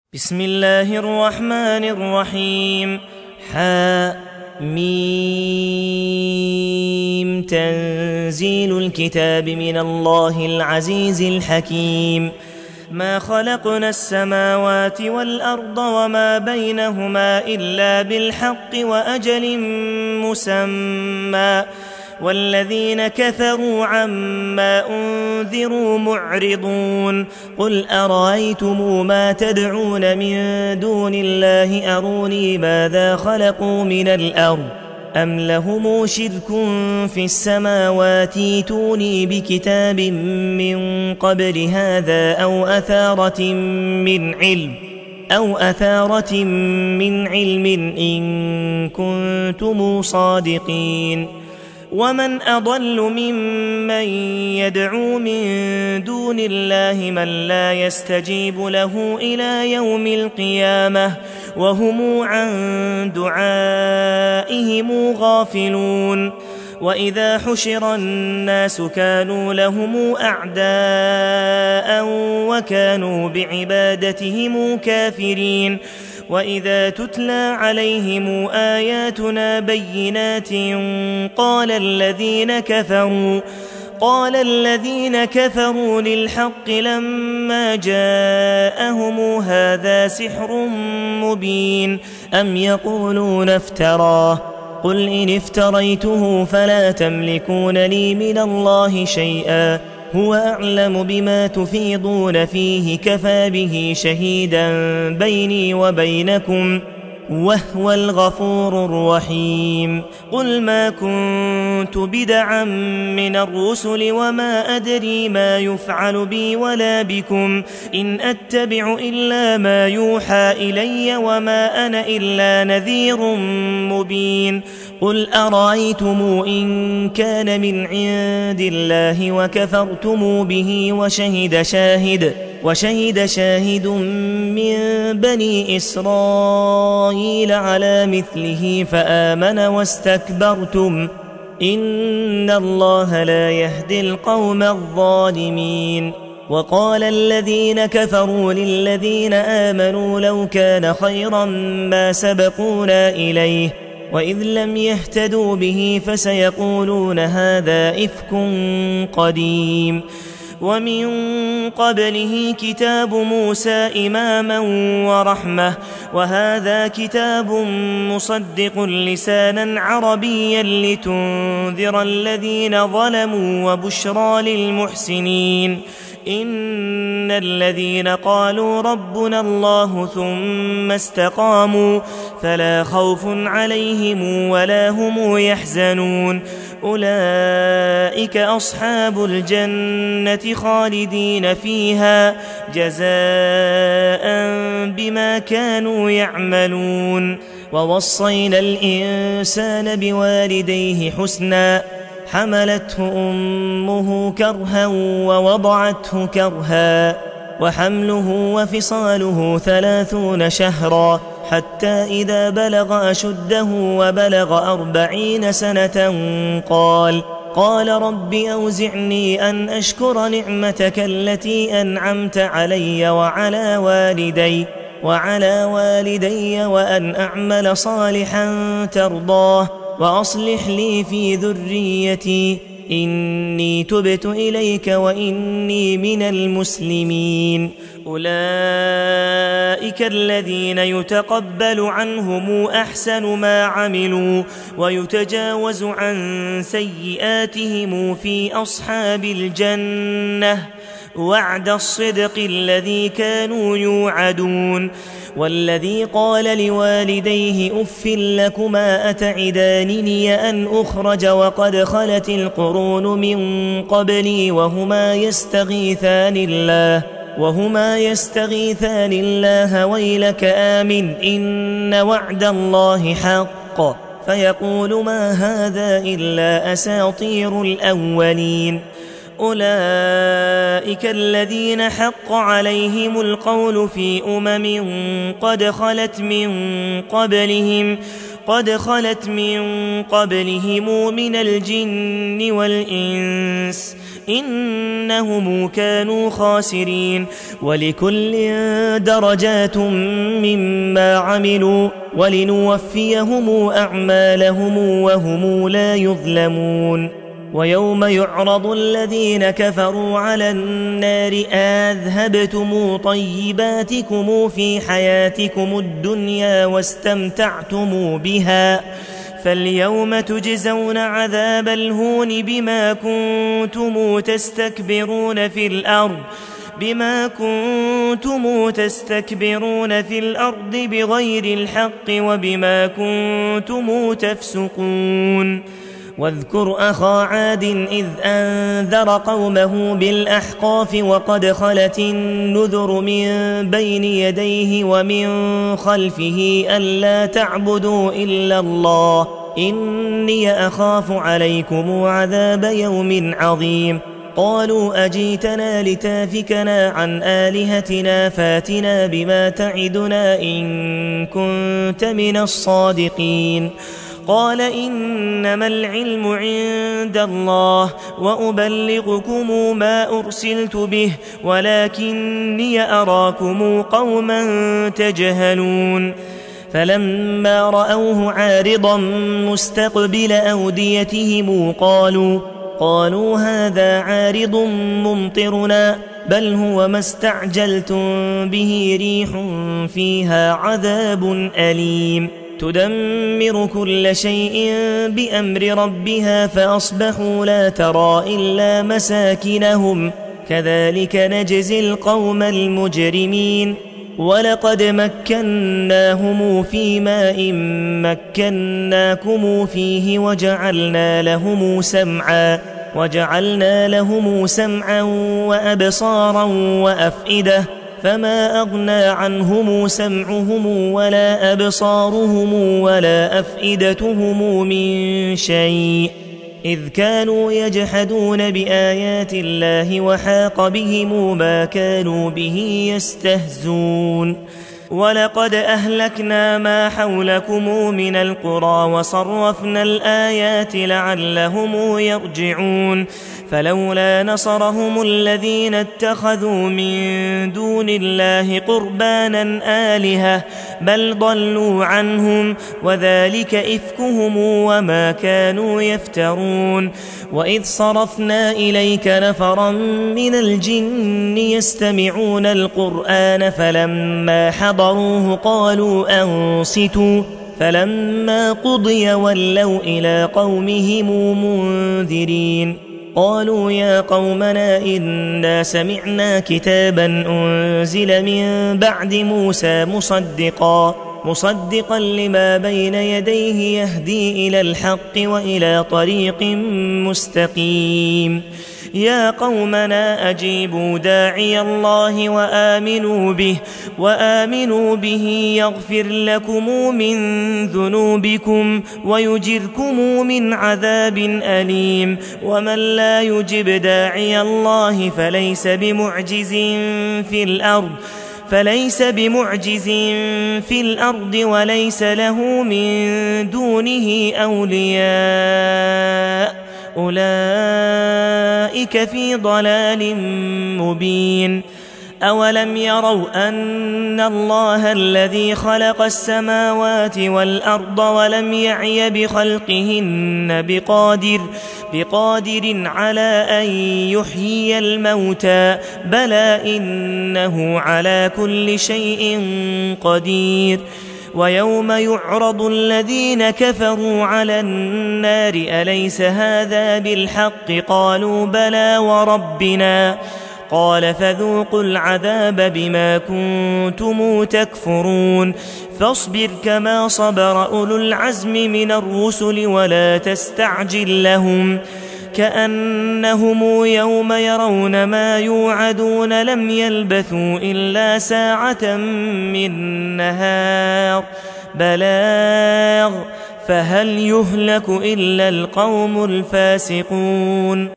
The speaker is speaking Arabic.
بسم الله الرحمن الرحيم. حم تنزيل الكتاب من الله العزيز الحكيم. ما خلقنا السماوات والأرض وما بينهما إلا بالحق وأجل مسمى والذين كفروا عما أنذروا معرضون. قل أرأيتم ما تدعون من دون الله أروني ماذا خلقوا من الأرض أم لهم شرك في السماوات ائتوني بكتاب من قبل هذا أو أثارة من علم إن كنتم صادقين. ومن أضل ممن يدعو من دون الله من لا يستجيب له إلى يوم القيامة وهم عن دعائهم غافلون. وإذا حشر الناس كانوا لهم أعداء وكانوا بعبادتهم كافرين. وإذا تتلى عليهم آياتنا بينات قال الذين كفروا للحق لما جاءهم هذا سحر مبين أم يقولون افتراه قل إن افتريته فلا تملكون لي من الله شيئا هو أعلم بما تفيضون فيه كفى به شهيدا بيني وبينكم وهو الغفور الرحيم. قل ما كنت بدعا من الرسل وما أدري ما يفعل بي ولا بكم إن أتبع إلا ما يوحى إلي وما أنا إلا نذير مبين. قل أرأيتم إن كان من عند الله وكفرتم به وشهد شاهد من بني إسرائيل على مثله فآمن واستكبرتم إن الله لا يهدي القوم الظالمين. وقال الذين كفروا للذين آمنوا لو كان خيرا ما سبقونا إليه وإذ لم يهتدوا به فسيقولون هذا إفك قديم. ومن قبله كتاب موسى إماما ورحمة وهذا كتاب مصدق لسانا عربيا لتنذر الذين ظلموا وبشرى للمحسنين. إن الذين قالوا ربنا الله ثم استقاموا فلا خوف عليهم ولا هم يحزنون أولئك أصحاب الجنة خالدين فيها جزاء بما كانوا يعملون. ووصينا الإنسان بوالديه حسنا حملته أمه كرها ووضعته كرها وحمله وفصاله 30 شهرا حتى إذا بلغ أشده وبلغ 40 سنة قال رب أوزعني أن أشكر نعمتك التي أنعمت علي وعلى والدي وأن أعمل صالحا ترضاه وأصلح لي في ذريتي إني تبت إليك وإني من المسلمين. أولئك الذين يتقبل عنهم أحسن ما عملوا ويتجاوز عن سيئاتهم في أصحاب الجنة وعد الصدق الذي كانوا يوعدون. والذي قال لوالديه أف لكما أتعدانني أن أخرج وقد خلت القرون من قبلي وهما يستغيثان الله ويلك آمن إن وعد الله حق فيقول ما هذا إلا أساطير الأولين. أولئك الذين حق عليهم القول في قد خلت من قبلهم قد خلت من قبلهم من الجن والإنس إنهم كانوا خاسرين ولكل درجات مما عملوا ولنوفيهم أعمالهم وهم لا يظلمون ويوم يعرض الذين كفروا على النار أذهبتم طيباتكم في حياتكم الدنيا واستمتعتم بها فاليوم تجزون عذاب الهون بما كنتم تستكبرون في الأرض بغير الحق وبما كنتم تفسقون واذكر أخا عاد إذ أنذر قومه بالأحقاف وقد خلت النذر من بين يديه ومن خلفه ألا تعبدوا إلا الله إني أخاف عليكم عذاب يوم عظيم قالوا أجيتنا لتافكنا عن آلهتنا فاتنا بما تعدنا إن كنت من الصادقين قال إنما العلم عند الله وأبلغكم ما أرسلت به ولكني أراكم قوما تجهلون فلما رأوه عارضا مستقبل أوديتهم قالوا هذا عارض ممطرنا بل هو ما استعجلتم به ريح فيها عذاب أليم تدمر كل شيء بأمر ربها فأصبحوا لا ترى إلا مساكنهم كذلك نجزي القوم المجرمين ولقد مكناهم في ماء مكناكم فيه وجعلنا لهم سمعا وأبصارا وأفئدة فما أغنى عنهم سمعهم ولا أبصارهم ولا أفئدتهم من شيء إذ كانوا يجحدون بآيات الله وحاق بهم ما كانوا به يستهزون ولقد أهلكنا ما حولكم من القرى وصرفنا الآيات لعلهم يرجعون فلولا نصرهم الذين اتخذوا من دون الله قربانا آلهة بل ضلوا عنهم وذلك إفكهم وما كانوا يفترون وإذ صرفنا إليك نفرا من الجن يستمعون القرآن فلما حضروه قالوا أنصتوا فلما قضي ولوا إلى قومهم منذرين قالوا يا قومنا إنا سمعنا كتابا أنزل من بعد موسى مصدقا لما بين يديه يهدي إلى الحق وإلى طريق مستقيم يا قومنا أجيبوا داعي الله وآمنوا به يغفر لكم من ذنوبكم ويجركم من عذاب أليم ومن لا يجب داعي الله فليس بمعجز في الأرض وليس له من دونه أولياء أولئك في ضلال مبين أولم يروا أن الله الذي خلق السماوات والأرض ولم يعي بخلقهن بقادر على أن يحيي الموتى بلى إنه على كل شيء قدير ويوم يعرض الذين كفروا على النار أليس هذا بالحق قالوا بلى وربنا قال فذوقوا العذاب بما كنتم تكفرون فاصبر كما صبر أولو العزم من الرسل ولا تستعجل لهم كأنهم يوم يرون ما يوعدون لم يلبثوا إلا ساعة من نهار بلاغ فهل يهلك إلا القوم الفاسقون